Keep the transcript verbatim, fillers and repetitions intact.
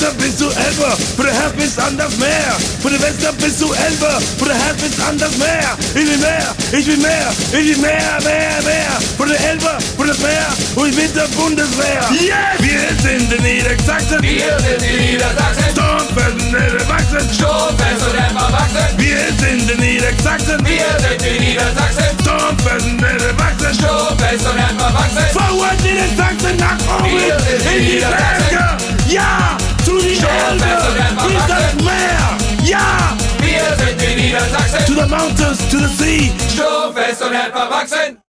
Westen bis zu Elbe, von der Herz bis an das Meer. Von der Westen bis zu Elbe, von der Herz bis an das Meer. Ich will mehr, ich will mehr, ich will mehr, mehr, mehr. Von der Elbe, von das Meer und ich bin der Bundeswehr. Yes! Wir sind in Niedersachsen, Wir sind die Niedersachsen, Sturmfest und erwachsen. Sturmfest und erwachsen. Wir sind in Niedersachsen, Wir sind die Niedersachsen, Sturmfest und erwachsen. Sturmfest und erwachsen. Forward Niedersachsen nach oben, Wir sind die in die Niedersachsen. Berge. Ja, zu die Sturmfest Elbe, und bis das erwachsen. Meer. Ja, Wir sind die Niedersachsen, to the mountains, to the sea. Sturmfest und erwachsen.